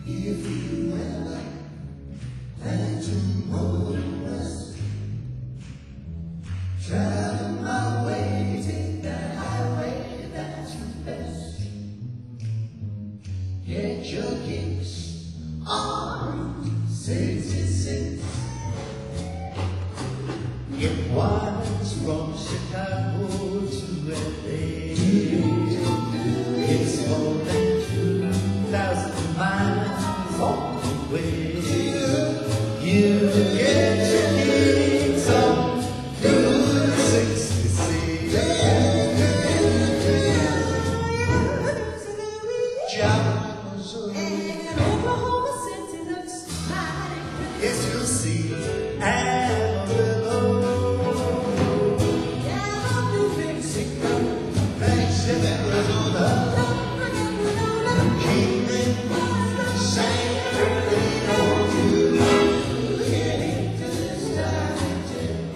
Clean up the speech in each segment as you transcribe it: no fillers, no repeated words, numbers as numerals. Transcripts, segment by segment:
If you ever plan to motor west, travel my way, take that highway, that's the best. Get your kicks on 66. It winds from Chicago to LA. It's more than 2,000 miles all the way. You get your kicks on Route 66. John Missouri And Oklahoma City looks mighty pretty. Yes, you'll see Down New Mexico, thanks to Arizona, don't forget Winona. Kingman, San Bernardino, you heading to this mountain.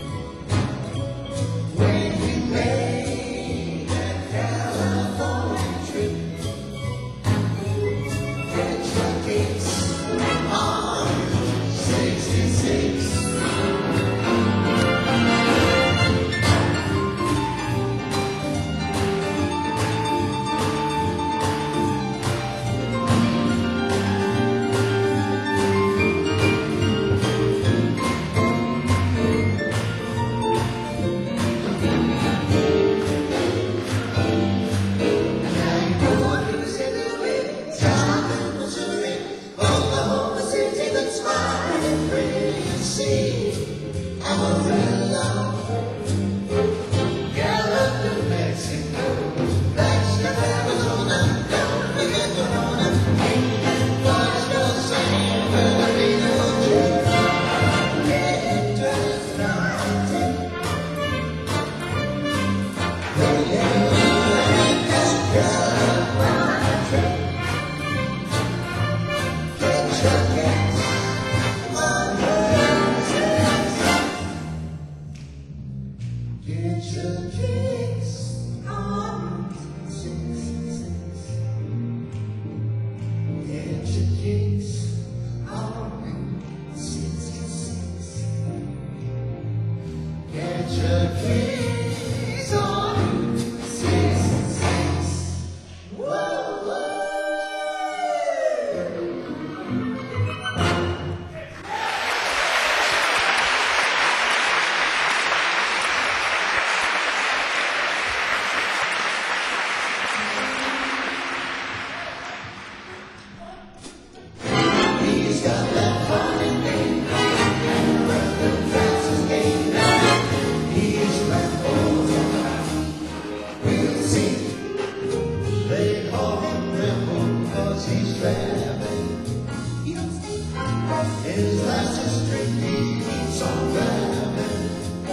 When you make that California trip, get your kicks on 66. Get your kicks on 66. Get your kicks on 66. Get your kicks on 66. Whoa, whoa. He's got that funny name, Reverend Francis Gay. He's Rambo's around. We'll see. They call him Rambo 'cause he's traveling. His last is strictly keeps on driving.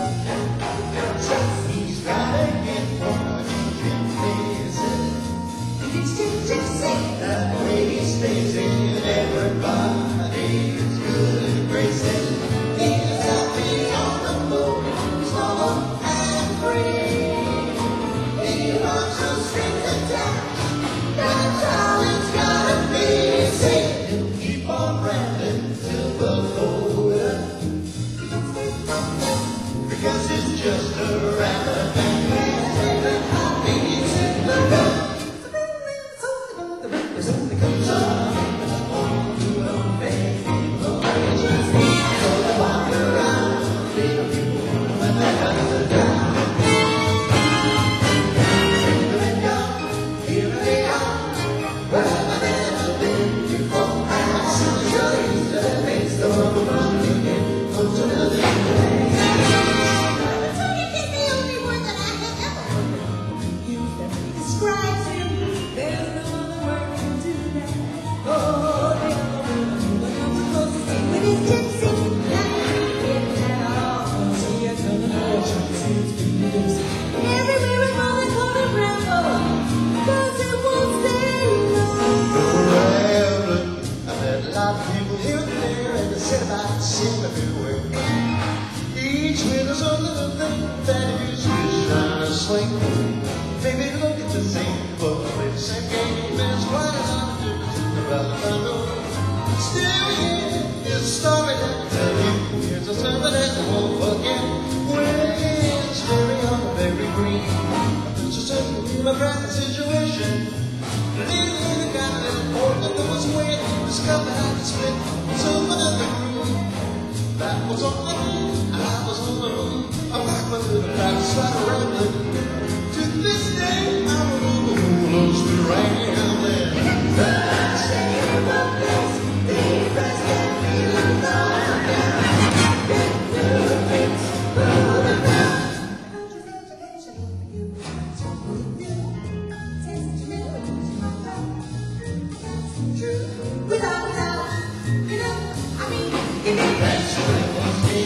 He's gotta get more places. That way he stays in everybody's good graces. He's happy on the move, slow and free. He wants to string the town. That's how it's gotta be. See, he'll keep on rapping till the border, because it's just a rapper and he's heartbeats in the road. Describes him, there's no other word can do that. Oh, with his gypsy, so you're gonna know what you're everywhere we go, they call him Rambo, 'cause it won't stay long. Well, look, I met a lot of people here and there, and they said about the same everywhere. Each with us a little thing that is just trying to swing. Maybe look at the same, but play the same game. There's quite a lot of difference about the Still here, it's a story that I tell you. Here's a sermon that I won't forget. When it's very young, very green, there's a certain demographic situation. Little got a little pork that was wet. Discovered how to split some of the green. That was on the moon, I was on the moon. I packed my little bag and started rambling. To this day, I remember who lost the rain down there. First day in the place, the first day we looked all down. Get through the things, through the ground. Country's education for you. Taste new, true, without a doubt. You know, I mean, give me that's what it was me.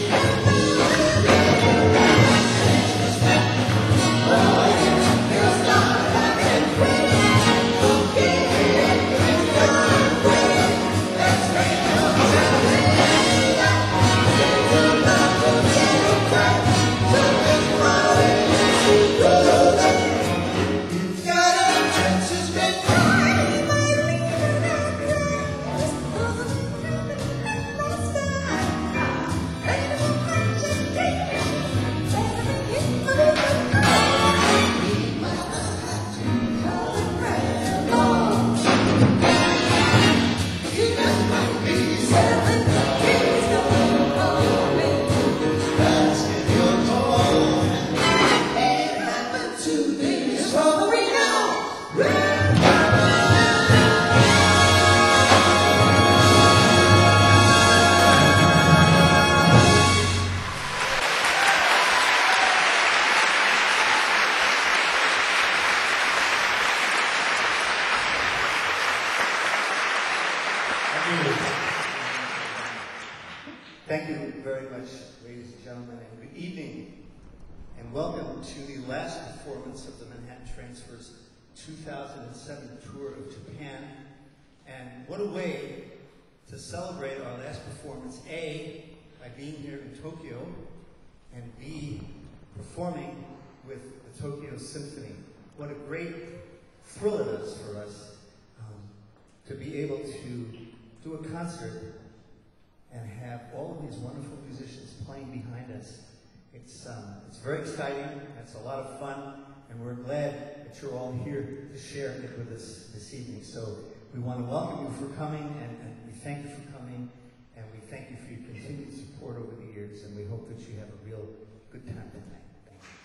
Thank you very much, ladies and gentlemen, and good evening, and welcome to the last performance of the Manhattan Transfer's 2007 tour of Japan. And what a way to celebrate our last performance, A, by being here in Tokyo, and B, performing with the Tokyo Symphony. What a great thrill it is for us to be able to do a concert and have all of these wonderful musicians playing behind us. It's very exciting, it's a lot of fun, and we're glad that you're all here to share it with us this evening. So we want to welcome you for coming, and we thank you for coming, and we thank you for your continued support over the years, and we hope that you have a real good time tonight. Thank you.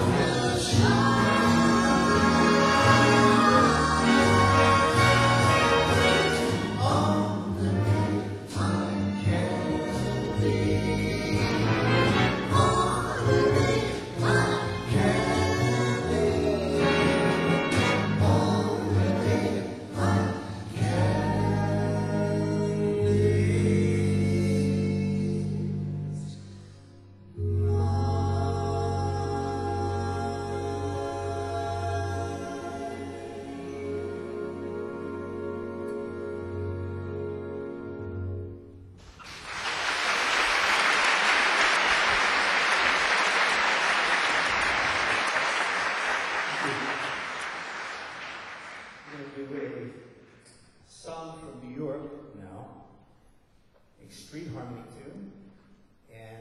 We're going to do a song from New York now, a street harmony tune, and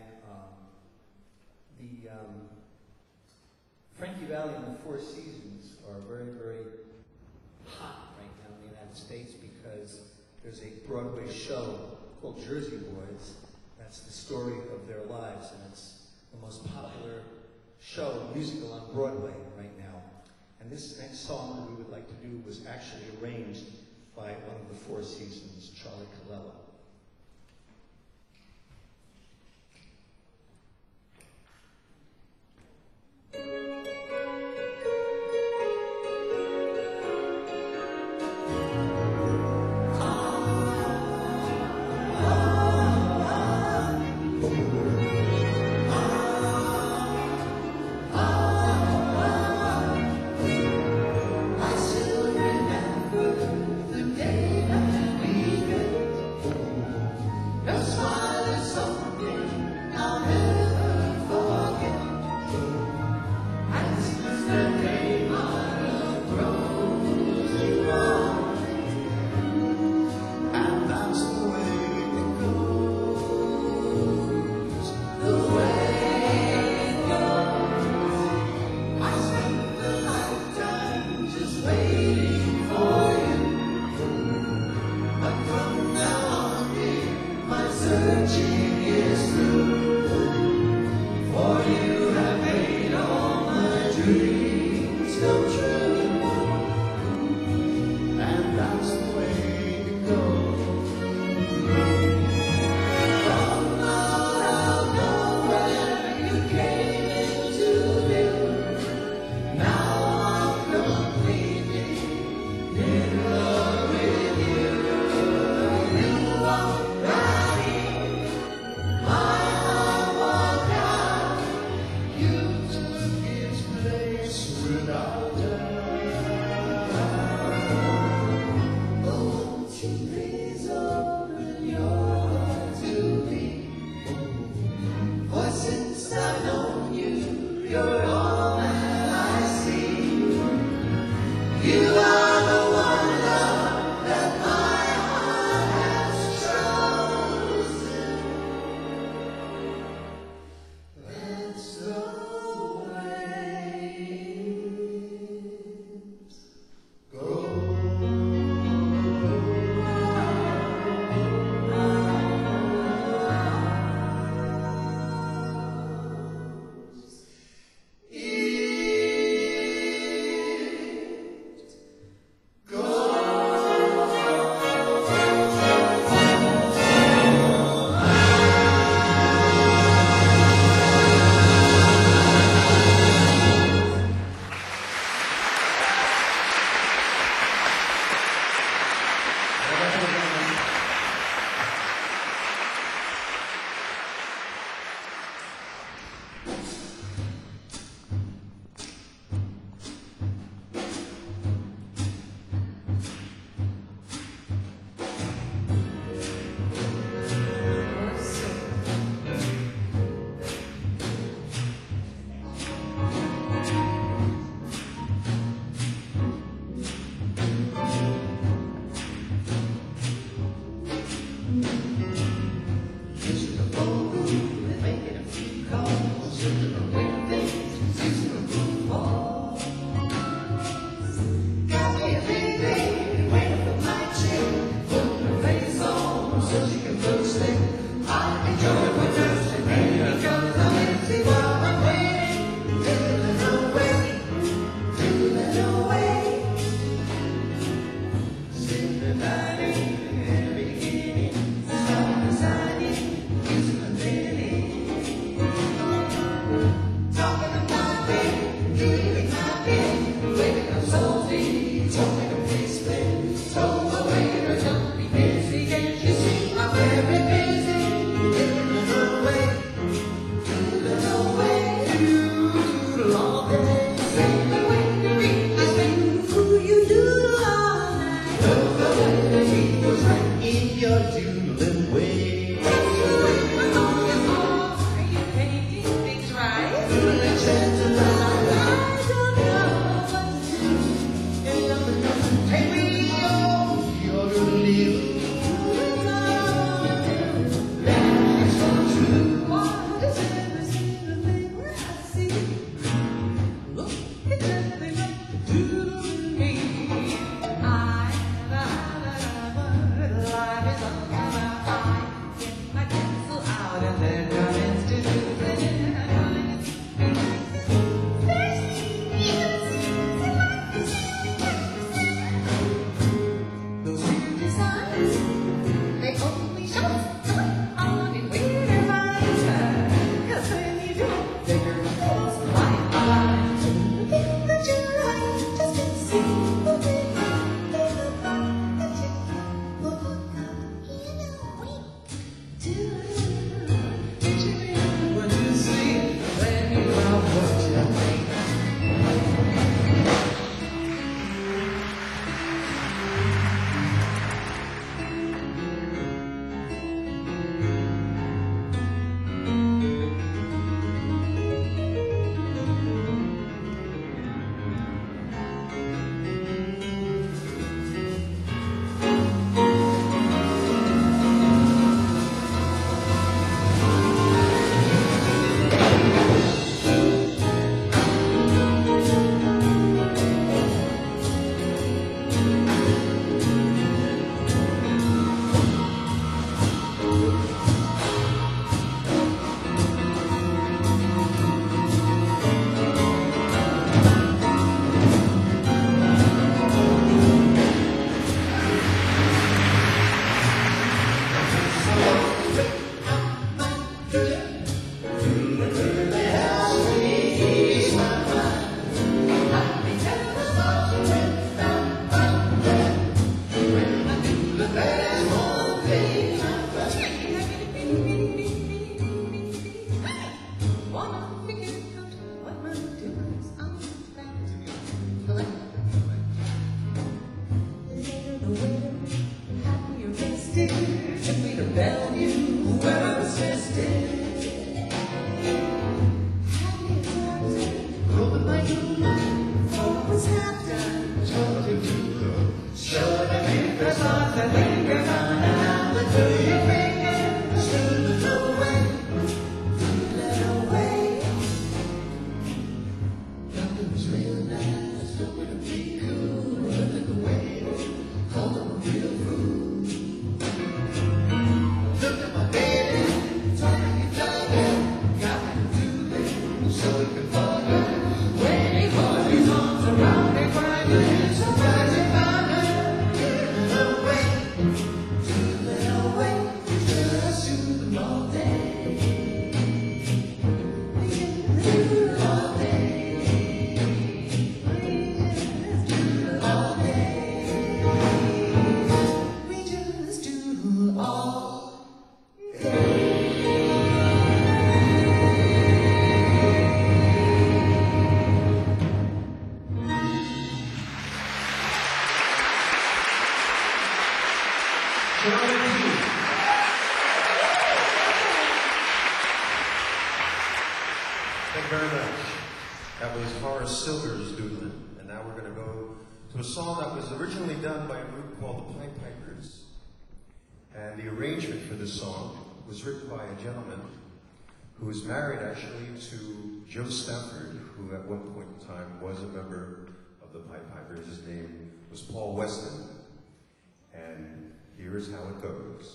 the Frankie Valli and the Four Seasons are very, very hot right now in the United States because there's a Broadway show called Jersey Boys. That's the story of their lives, and it's the most popular show, musical on Broadway right now. And this next song that we would like to do was actually arranged by one of the Four Seasons, Charlie Colella. for what's happened. Show the papers off that linger on and out the through your fingers to the doorway, little way. Nothing's real nice, so it'll be cool, running away, call them a real fool. Look at my baby, talking you done, got me to do it, so it can fall down. When he put his arms around me, crying, it's so bright and fine. Thank you very much. That was Horace Silver's doodling, and now we're going to go to a song that was originally done by a group called the Pied Pipers. And the arrangement for this song was written by a gentleman who was married actually to Joe Stafford, who at one point in time was a member of the Pied Pipers. His name was Paul Weston. And here is how it goes.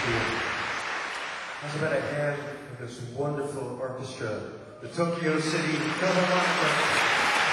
How's about a hand for this wonderful orchestra, the Tokyo City Philharmonic?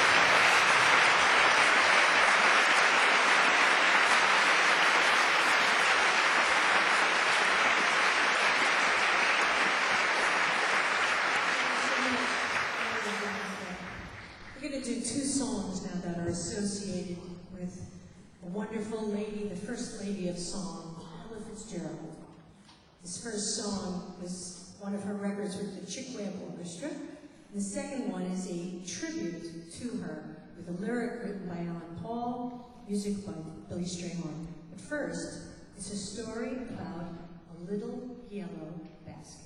We're going to do two songs now that are associated with a wonderful lady, the first lady of song, Ella Fitzgerald. This first song was one of her records with the Chick Webb Orchestra. The second one is a tribute to her with a lyric written by Alan Paul, music by Billy Strayhorn. But first, it's a story about a little yellow basket.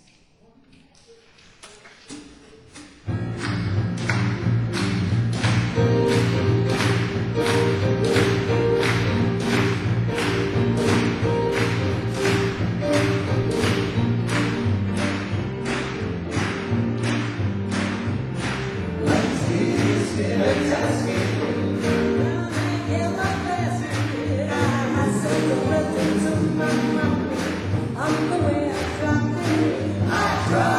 I'm the way I dropped it.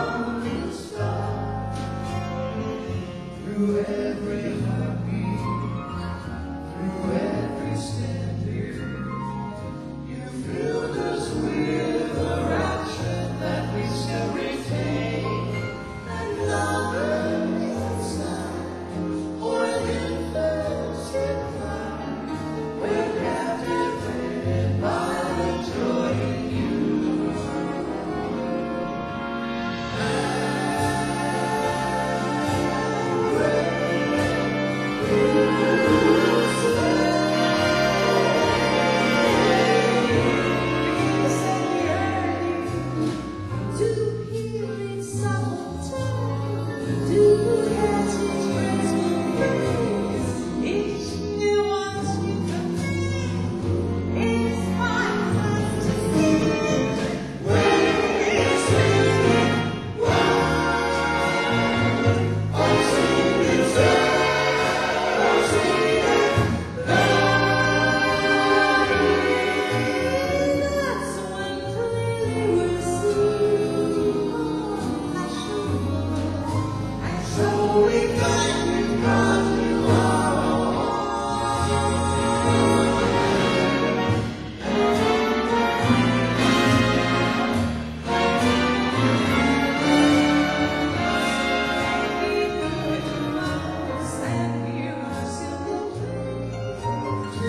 through every heartbeat.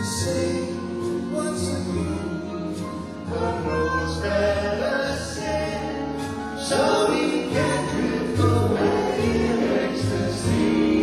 say once again what knows better said, so we can drift away in ecstasy.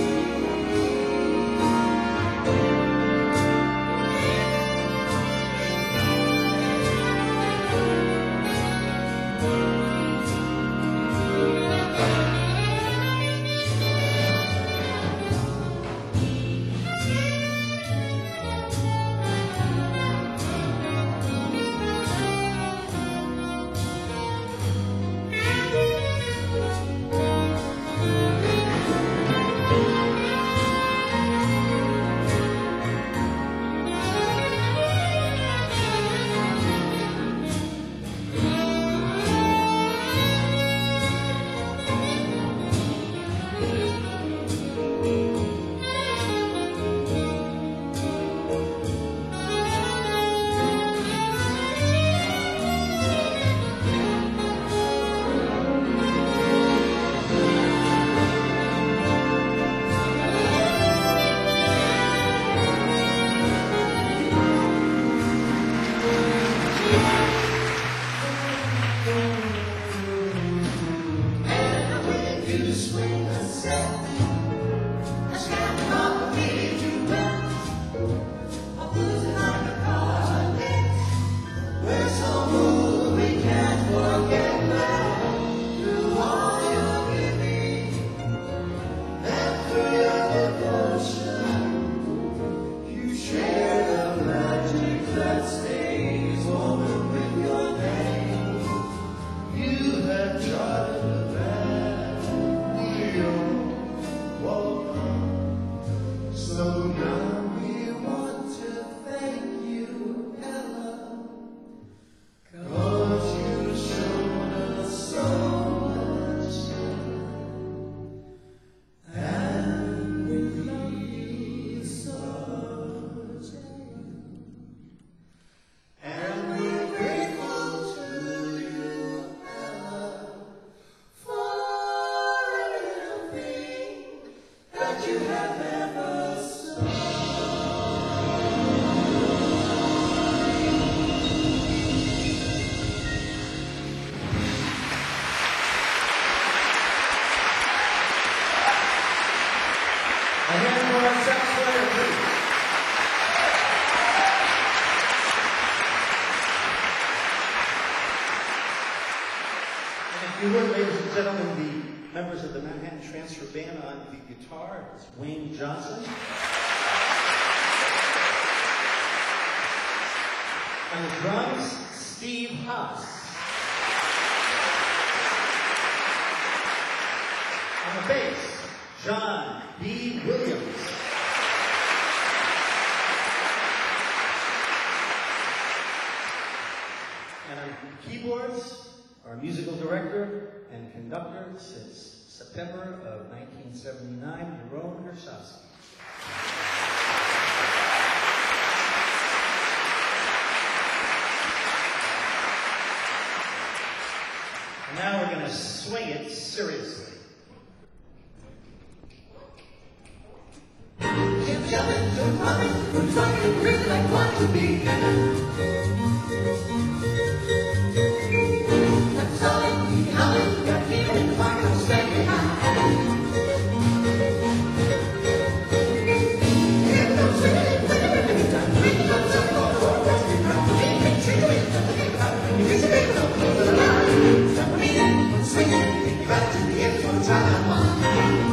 You heard, ladies and gentlemen, the members of the Manhattan Transfer Band. On the guitar is Wayne Johnson. On the drums, Steve Haas. On the bass, John B. Williams. And on keyboards, our musical director and conductor since September of 1979, Yaron Hershovsky. And now we're going to swing it seriously. Keep jumping, keep running, we're trying to breathe like what to be. That's all it be, how it got here in the pocket of stay behind. Here goes swinging, winning every time. Bring up some more, let's be proud. Big swing, it's a big no, close to the line. Stop me, swinging, take you back to the end one time.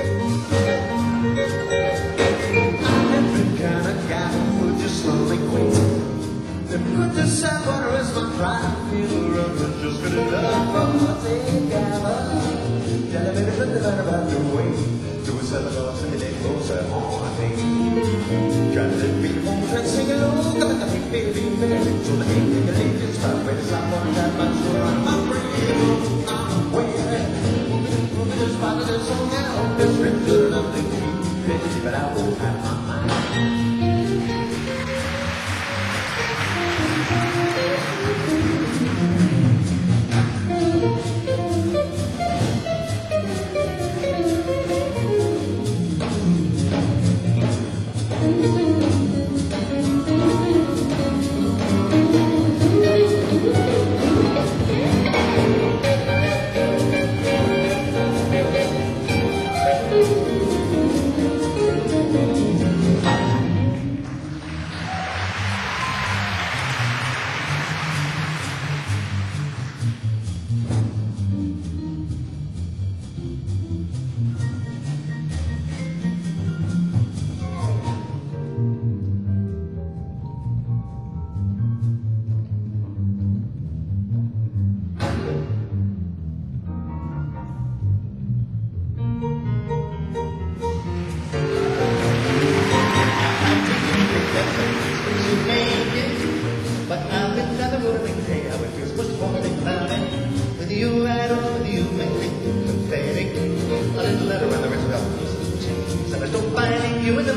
Put the sound water as my pride. Feel the rubber just good enough for what they gather. Tell a minute, put the matter about your way. Do a 7 hours and it goes on my day. Try to let me home, try to sing along. Got the big baby, baby. So the ain't the lady, it's about ready to stop on that much. So I'm ready, I'm waiting. Just follow this song now. It's written good enough to keep busy, but I won't have my mind.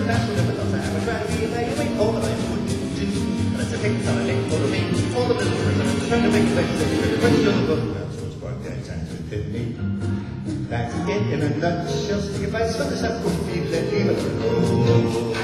the past will never come back. I try to be a magazine, all that I wouldn't do. And it's a take time I take photo of me, all the visitors, and I'm trying to make the best of it. When you're the book, well, so it's part of the time to hit me. That's it in a nutshell. Stick it by some of this up, go feed, let leave it go.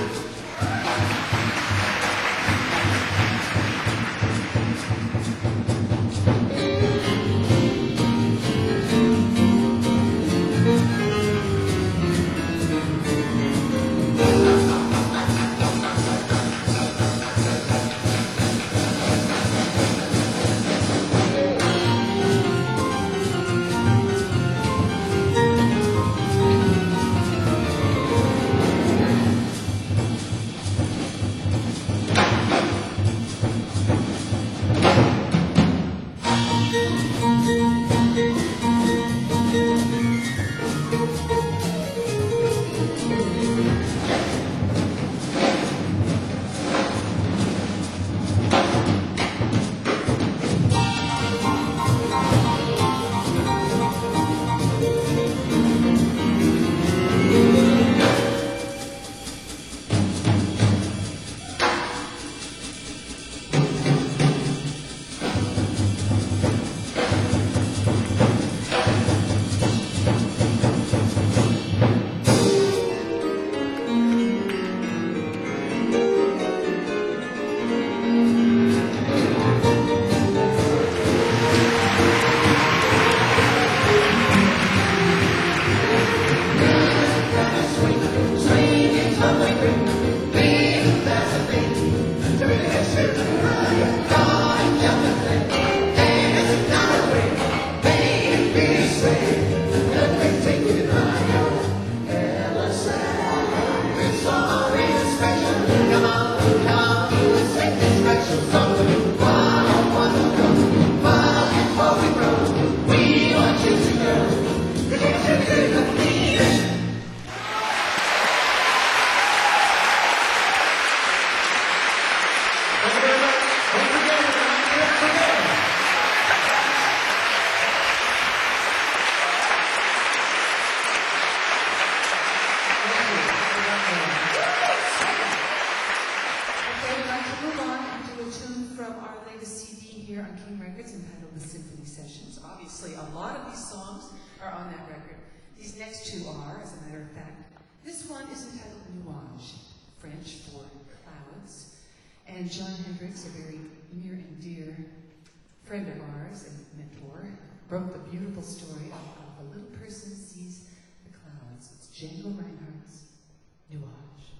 And John Hendricks, a very near and dear friend of ours and mentor, wrote the beautiful story of a little person sees the clouds. It's Django Reinhardt's Nuage.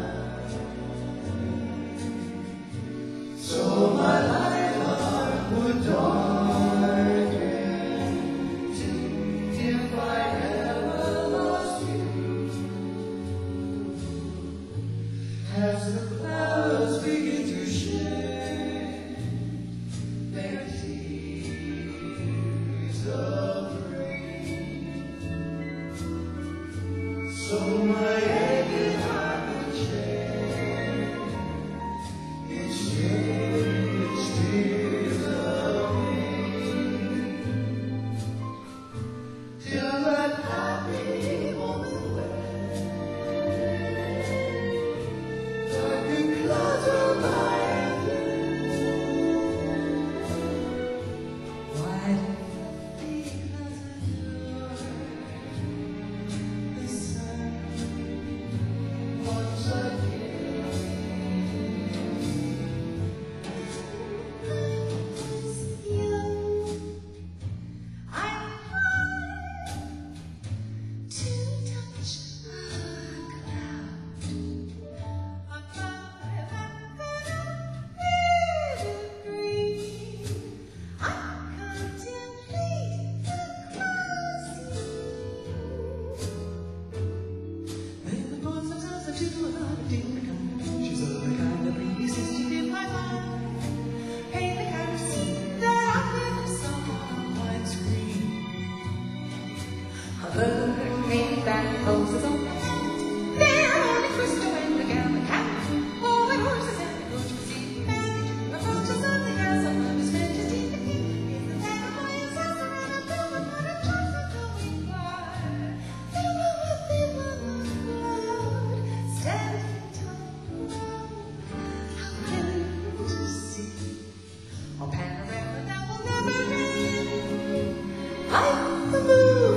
So my life would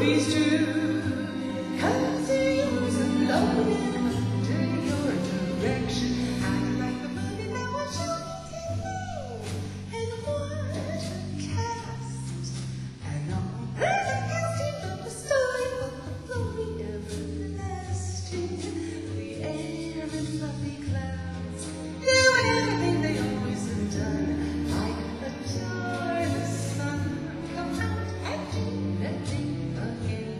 Please do, 'cause yours alone and under your direction. I'd like the money now I'm showing and watch the cast. And all the casting of the story of the glory everlasting. The air and fluffy clouds, doing everything they always have done. Like adore the sun, come out and do nothing again.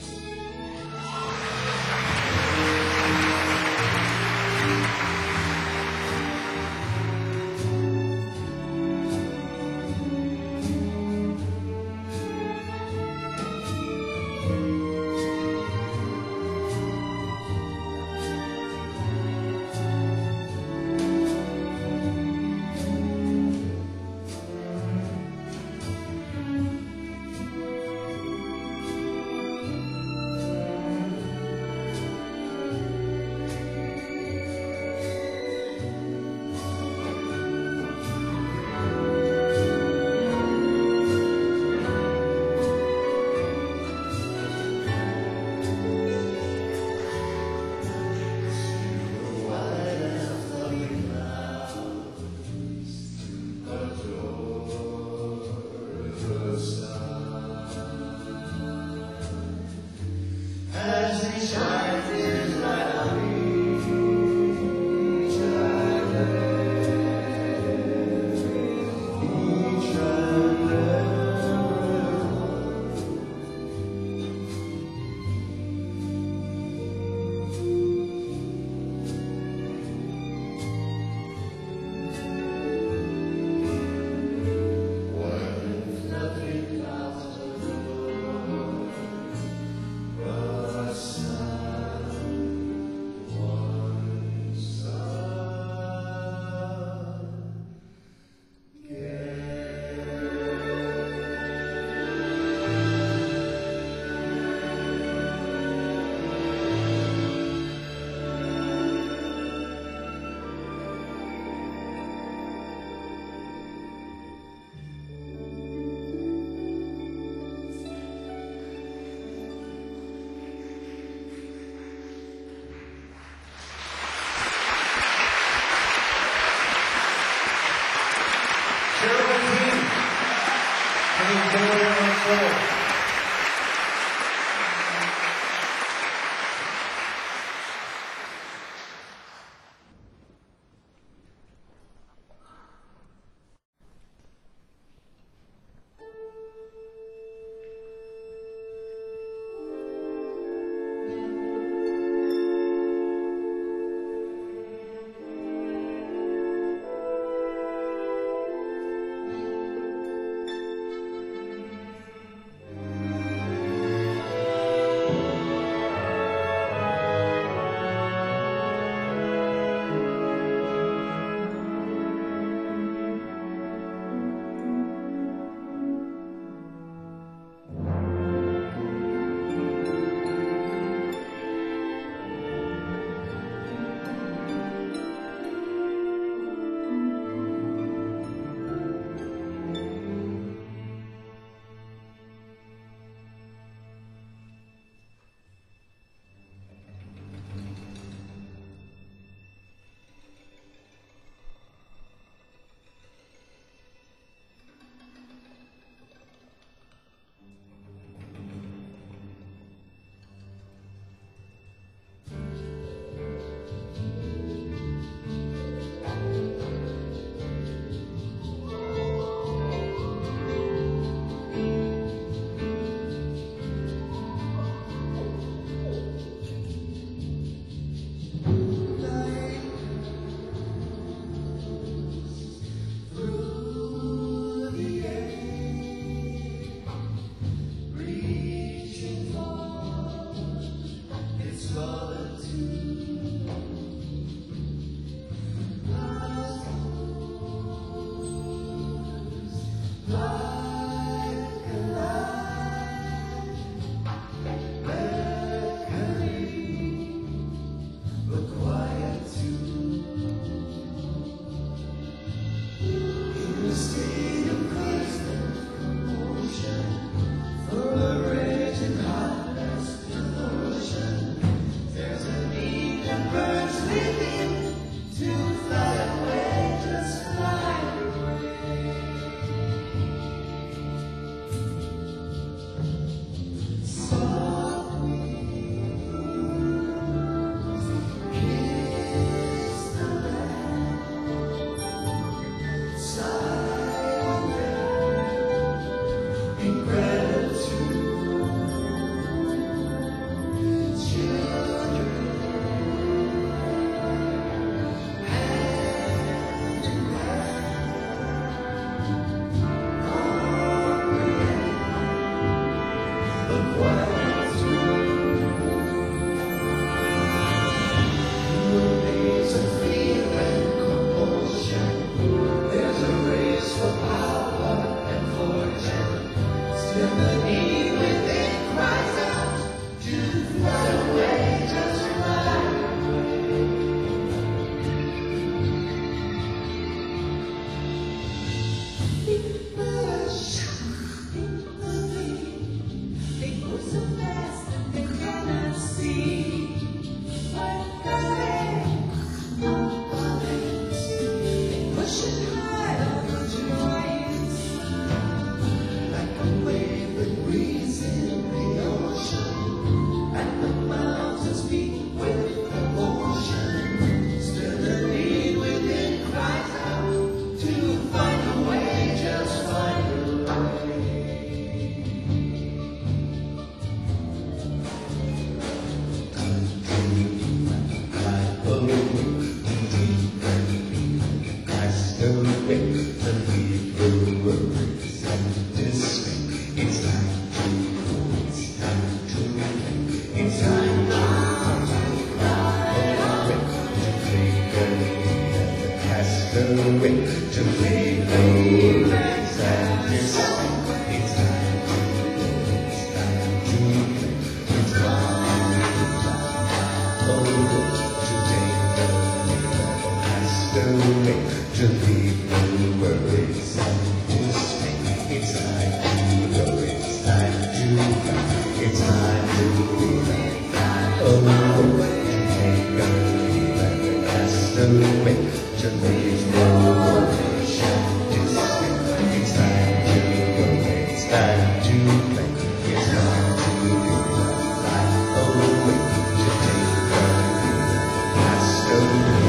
As he shines his light on me, each and nothing clouds the sun, one Geraldine, can you join on forward? For a raging heart. Still the need within cries out to fly away, just fly away. People rush, people leave, they go so fast that they cannot see. What coming, not coming, they push it high on the joints. Like a wave that breathes in the ocean, and the mountains beat with emotion. Still the need within cries out to find a way, just find a way. To leave the worries and despair. It's time to play. It's time to take the cast away. To leave the worries and despair. It's time to go. It's time to fly. It's time to take the cast away. To leave the worries and despair. It's time to go. It's time to play. It's time to fly away. To take the past away.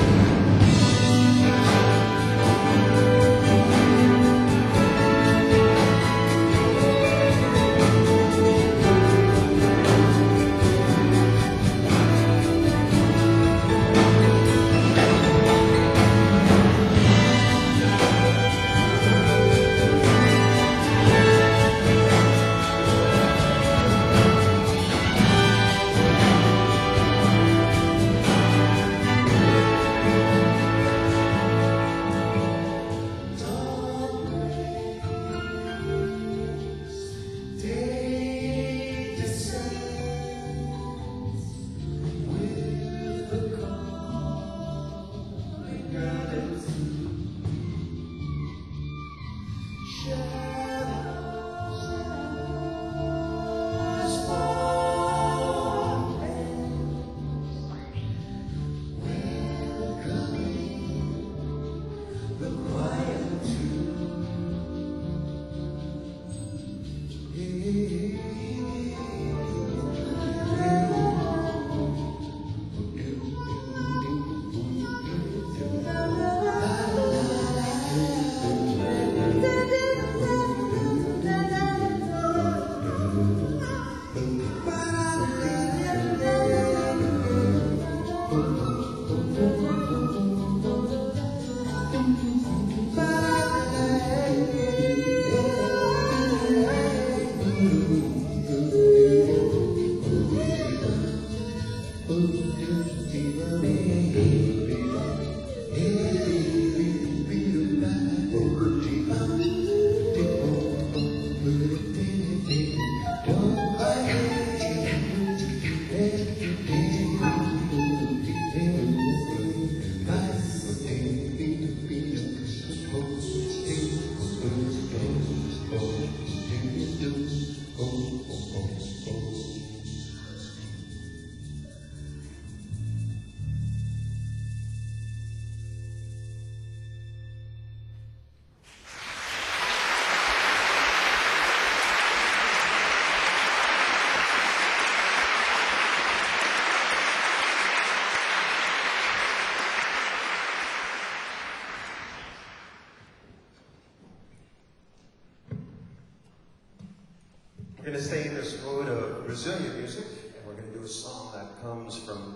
We're going to stay in this mode of Brazilian music, and we're going to do a song that comes from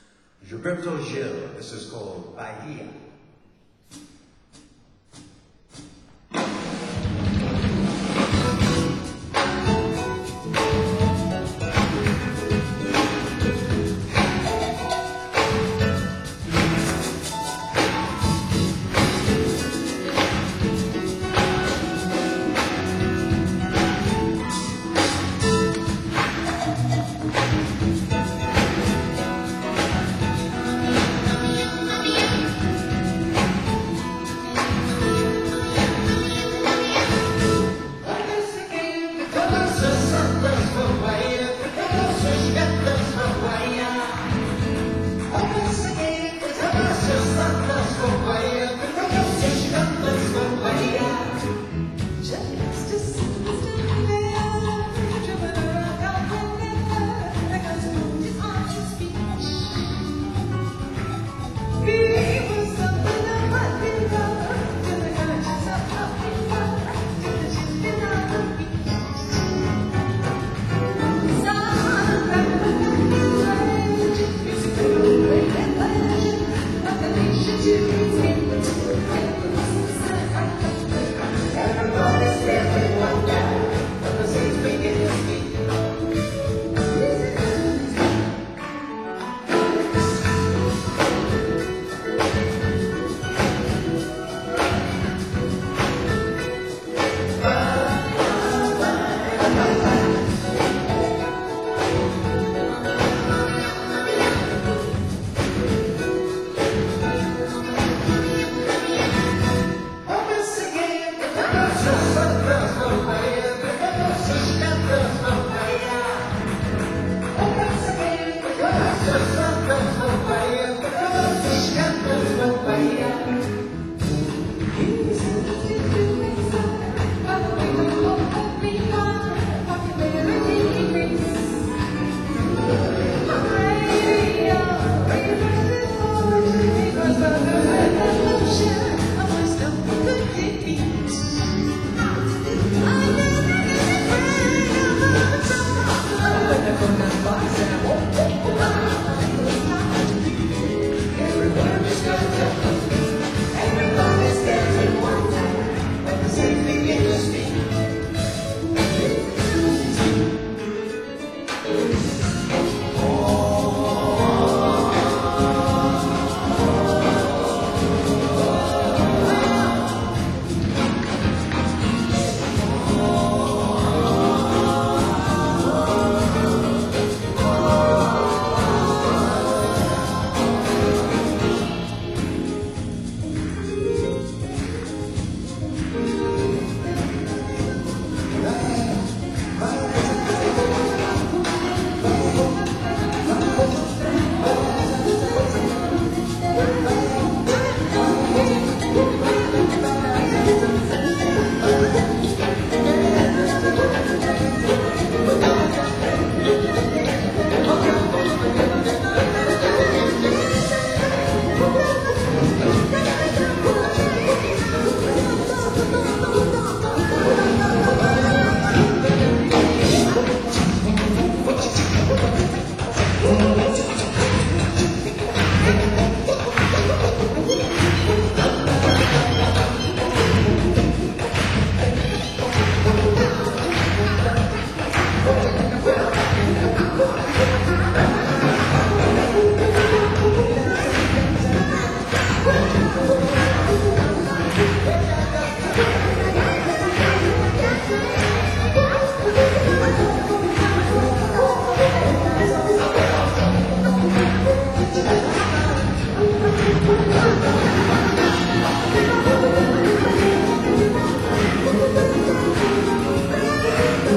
Gilberto Gil. This is called Bahia.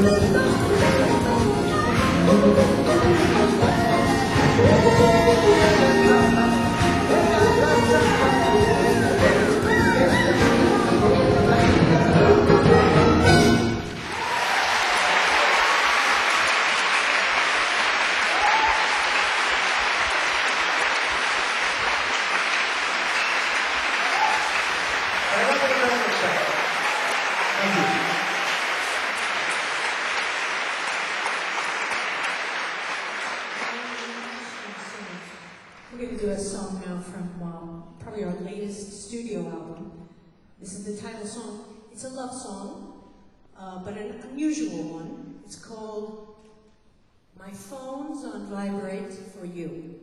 We're going to do a song now from probably our latest studio album. This is the title song. It's a love song, but an unusual one. It's called My Phone's on Vibrate for You.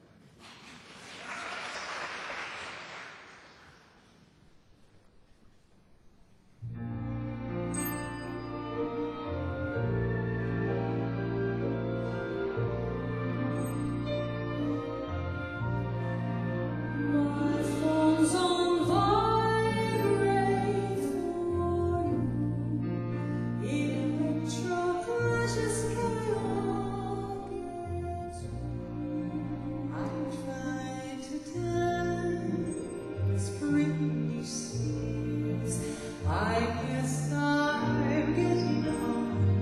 My phone's on vibrate for you. Electro-precious chaos. I'm trying to dance Britney Spears. I guess I'm getting on.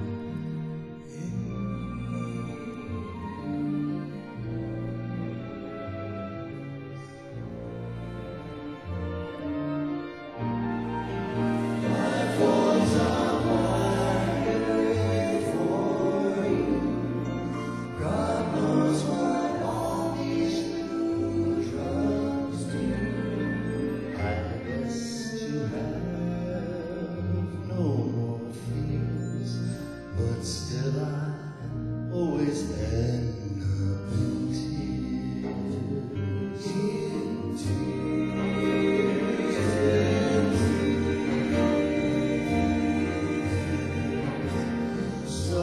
Still I always end up in tears. So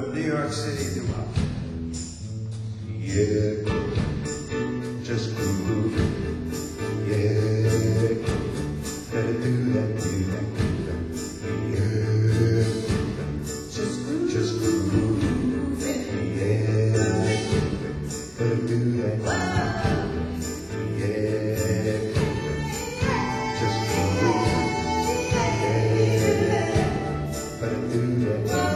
from New York City to up. Yeah, just groove. Yeah, gotta do that, do that, do that. Yeah, just groove. Yeah, gotta do that. Yeah, just groove. Yeah, gotta do that.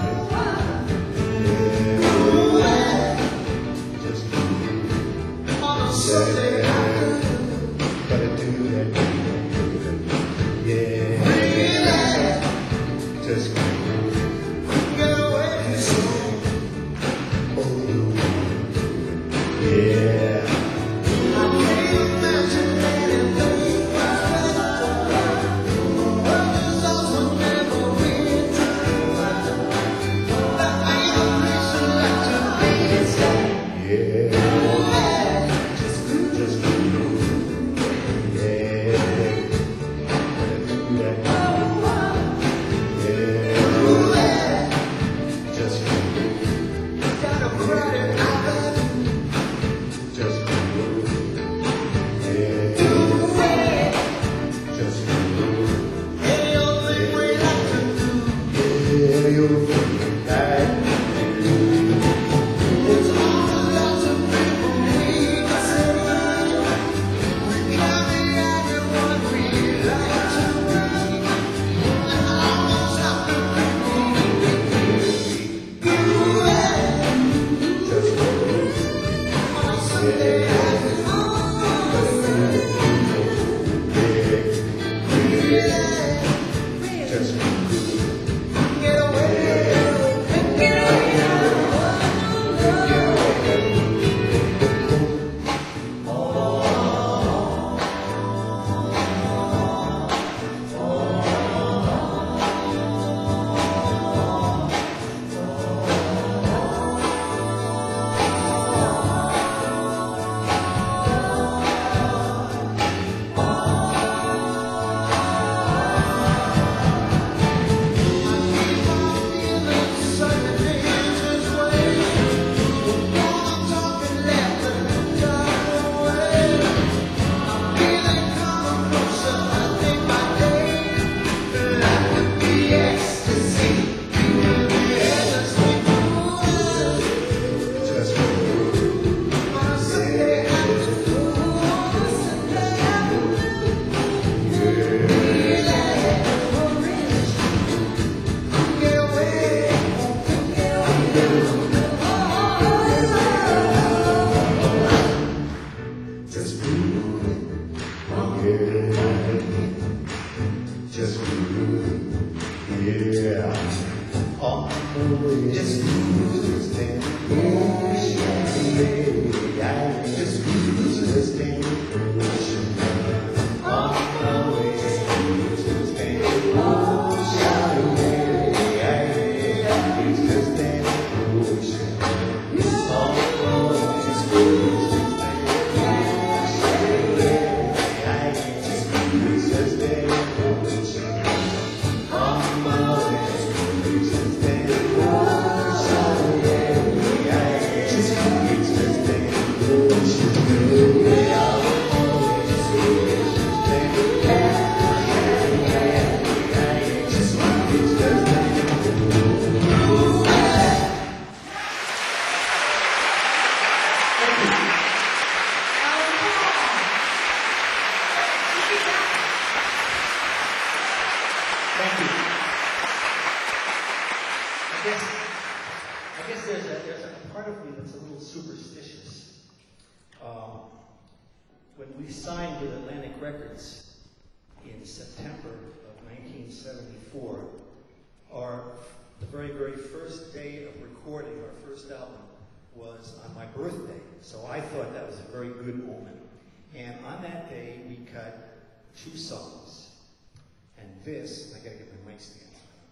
I guess there's a part of me that's a little superstitious. When we signed with Atlantic Records in September of 1974, the very, very first day of recording our first album was on my birthday. So I thought that was a very good moment. And on that day, we cut 2 songs. And this, I gotta get my mic stand.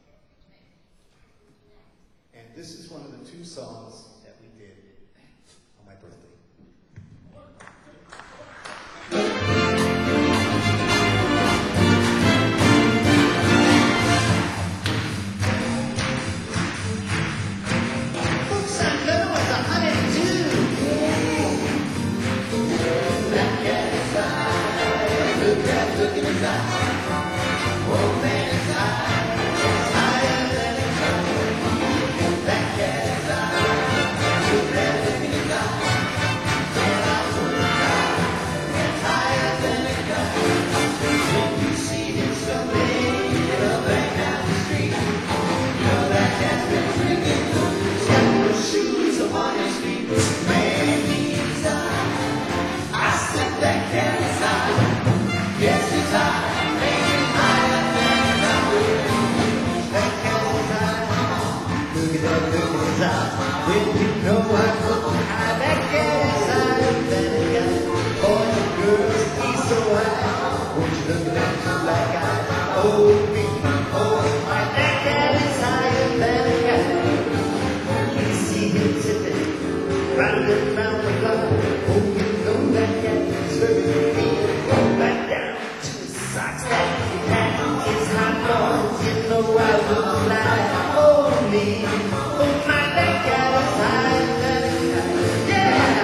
And this is one of the 2 songs that we did on my birthday. out. When you know how that gas higher than a guy. Boys and girls, he's so high. Won't you look at me like I owe me? Oh, my that cat is higher than a guy. You see him today, round and round the block. Oh, you know that cat is hurting me. Roll back down to his socks. That cat is hot dogs. You know I will fly. Oh, me. Oh, my that cat is higher than a guy. Yeah!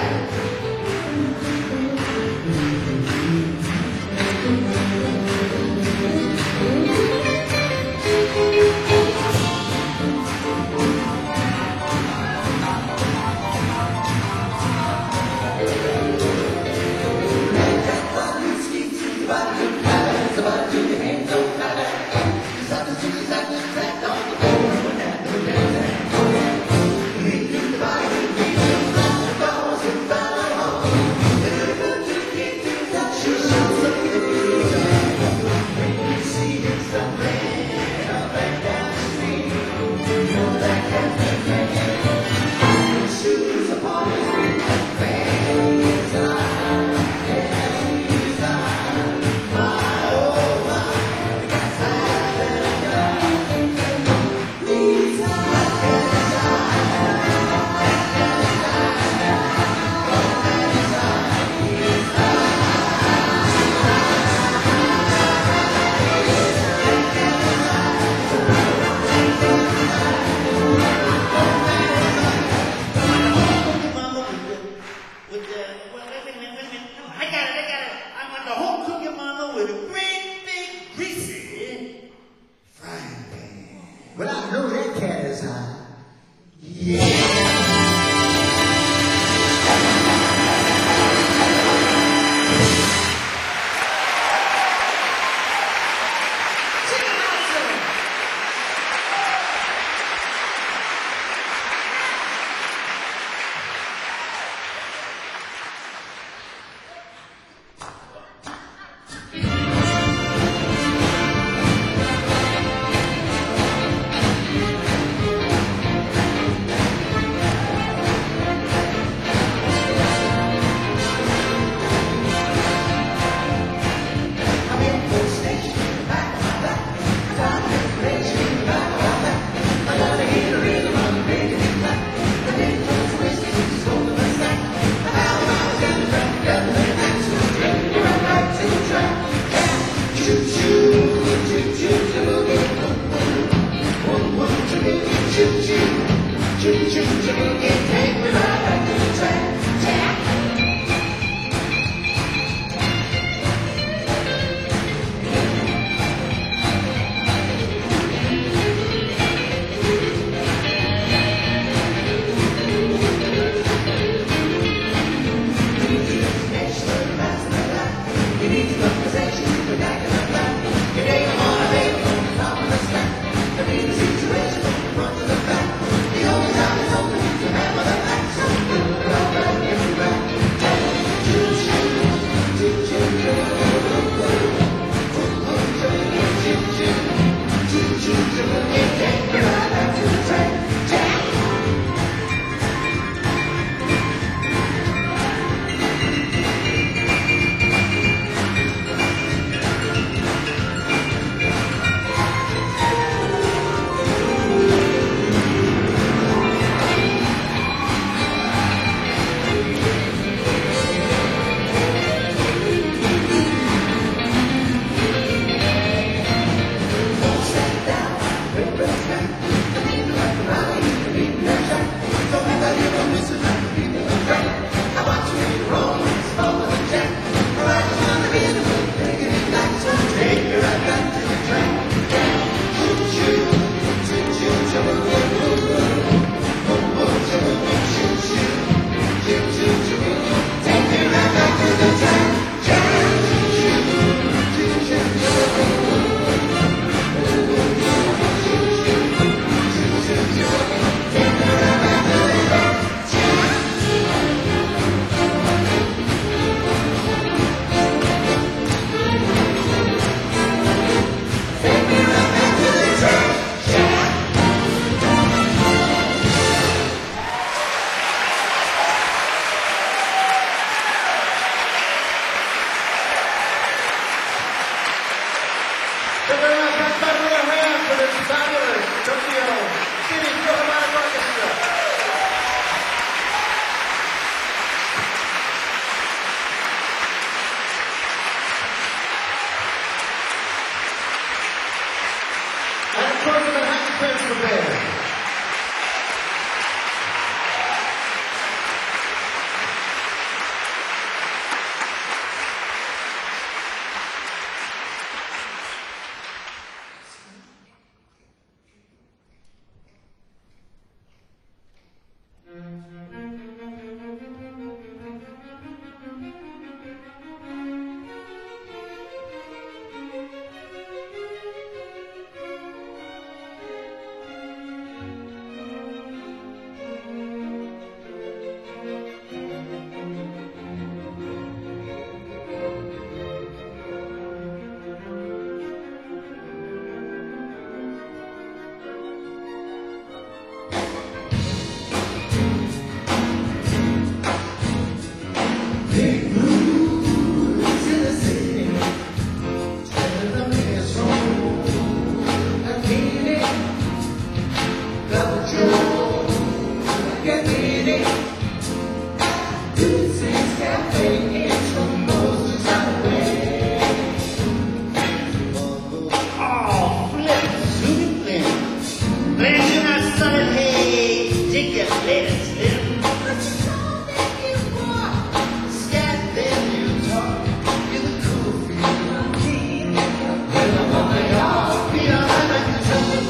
But I know that cat is high. Situation from the front to the back. The only time is open to hammer the City. Deuce's Cafe is the most away. Oh, flip, Susie Flynn. Blazing that sun, hey, dig your latest slim. What you call that you want? Scat, then you talk, you're the cool female king. When I'm on my off, Be all right, like the trouble.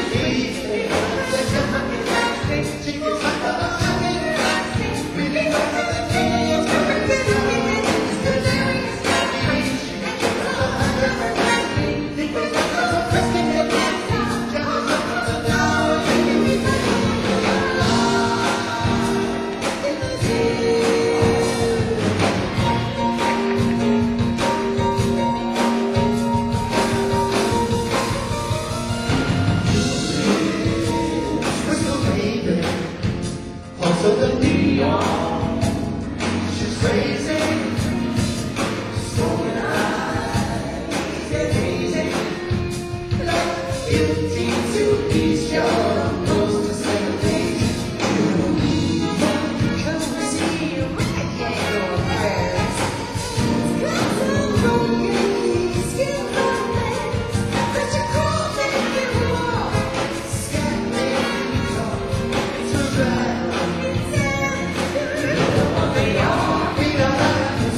Also the neon, she's crazy, stolen eyes, get hazy, like guilty to be sure most to say things. Come see my gang of friends. Got some broken skin from legs, but you call them you want. Scat me, it's a ride.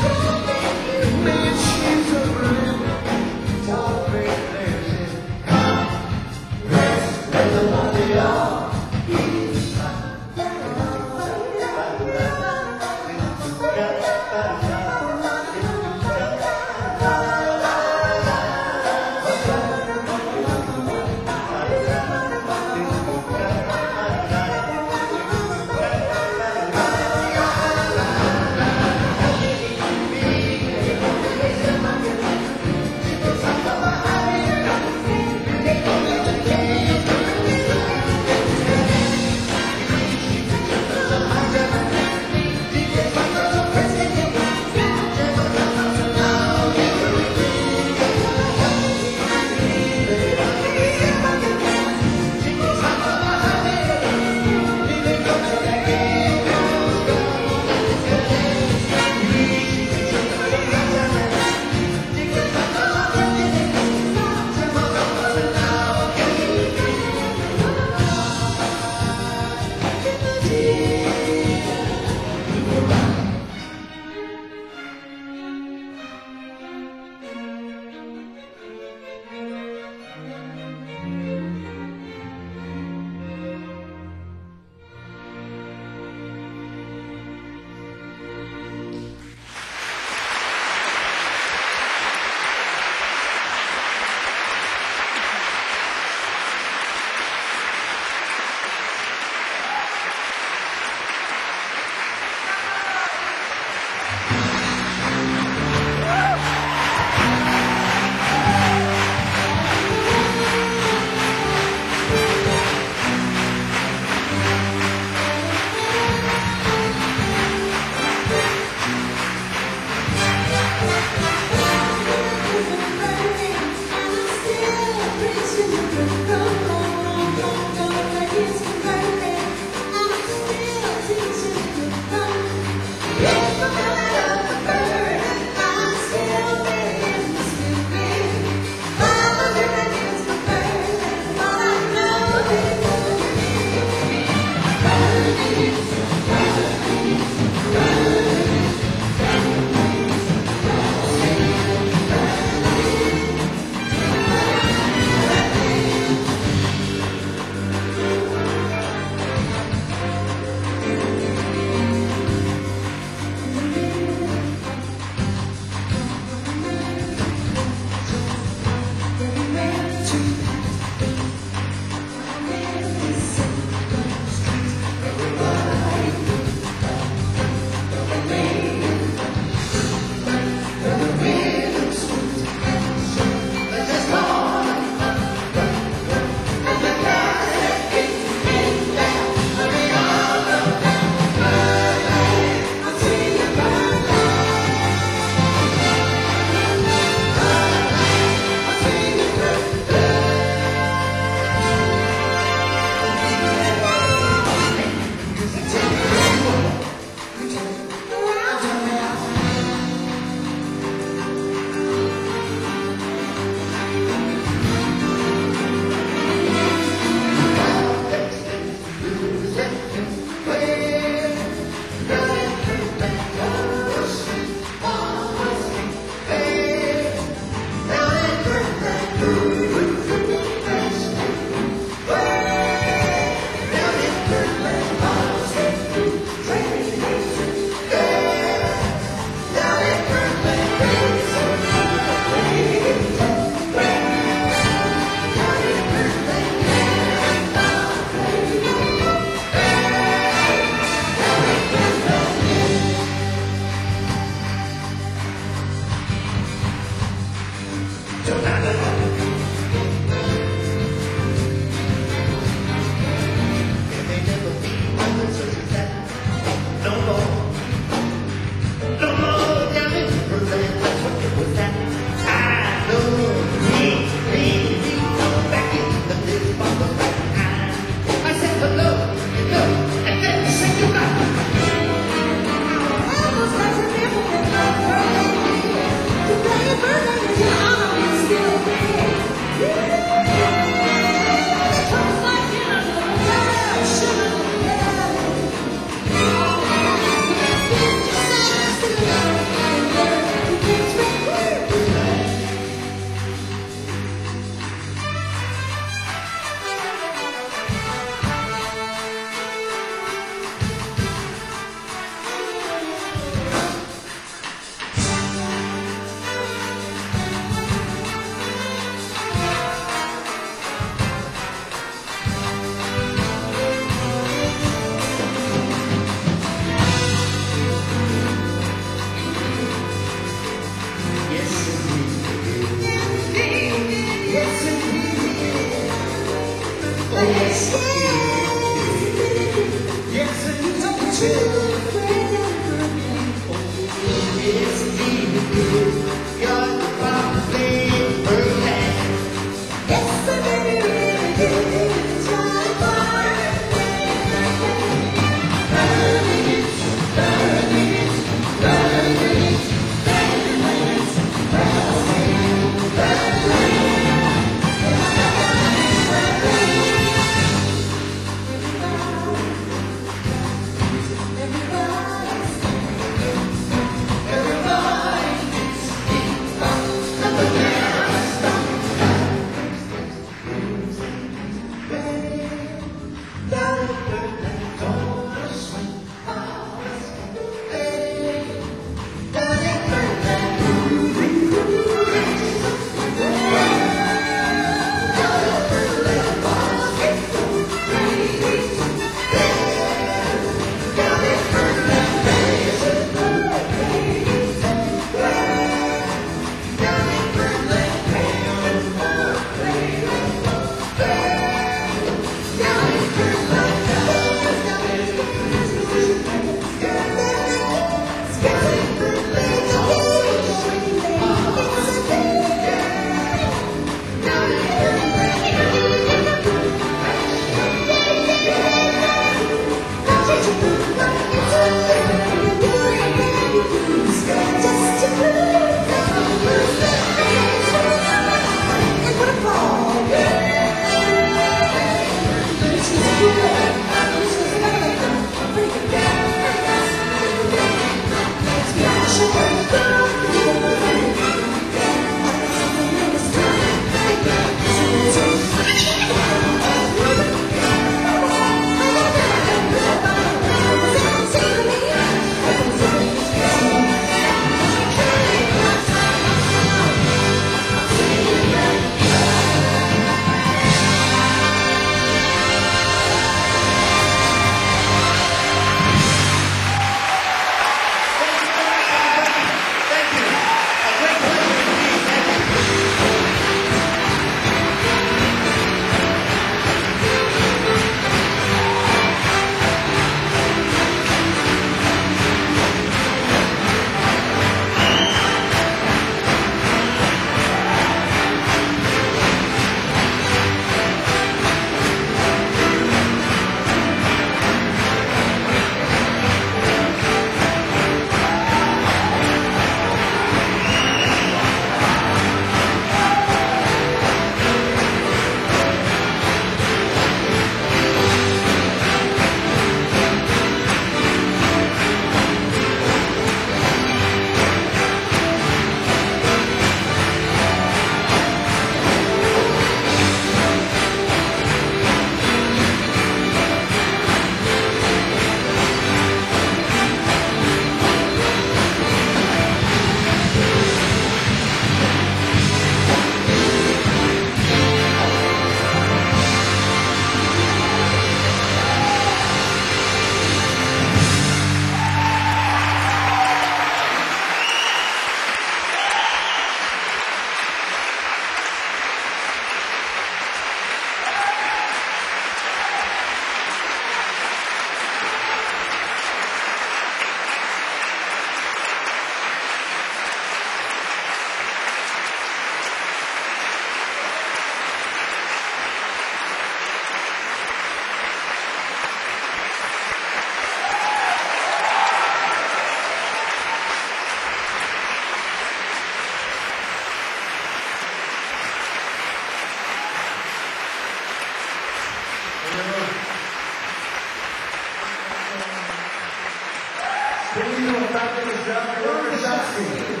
welcome back to the job, Ron Rashevsky.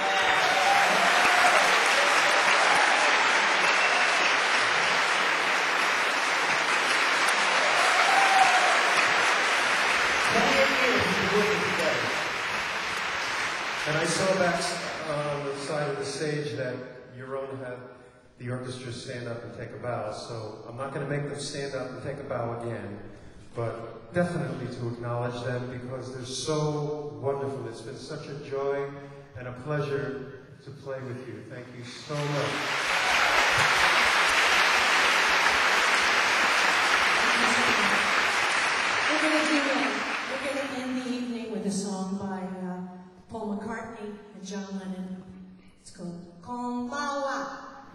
And I saw back on the side of the stage that Yaron had the orchestra stand up and take a bow, so I'm not going to make them stand up and take a bow again, but definitely to acknowledge them because they're so wonderful. It's been such a joy and a pleasure to play with you. Thank you so much. We're going to end the evening with a song by Paul McCartney and John Lennon. It's called Konbawa.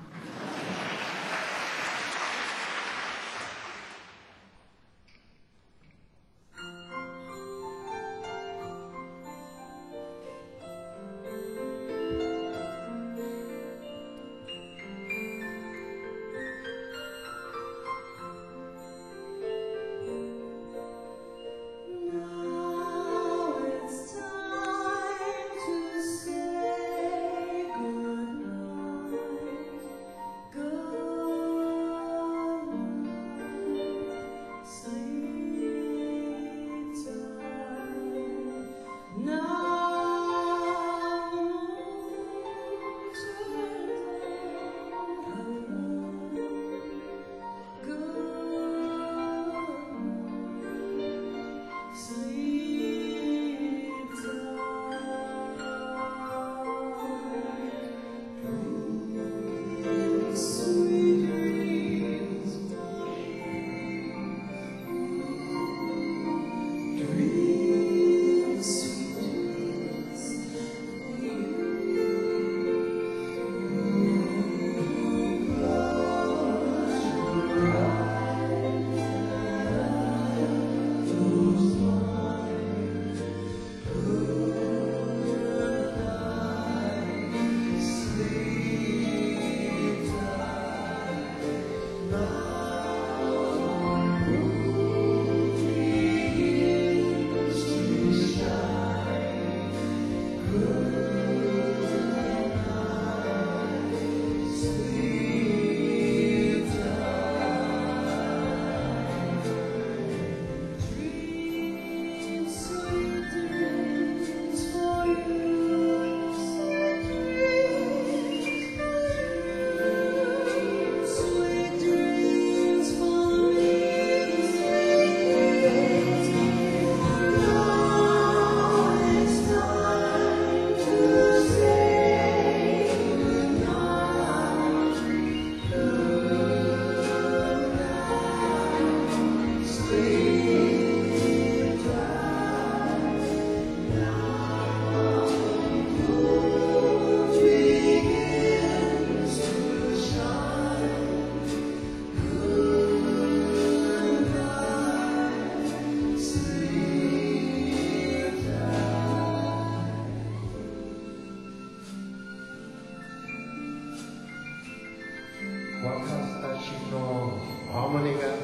Wakatashi no harmony ga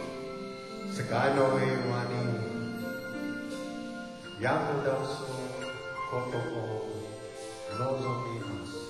Sakai no Eiwani Yaku dasu Kotoko Nozomimasu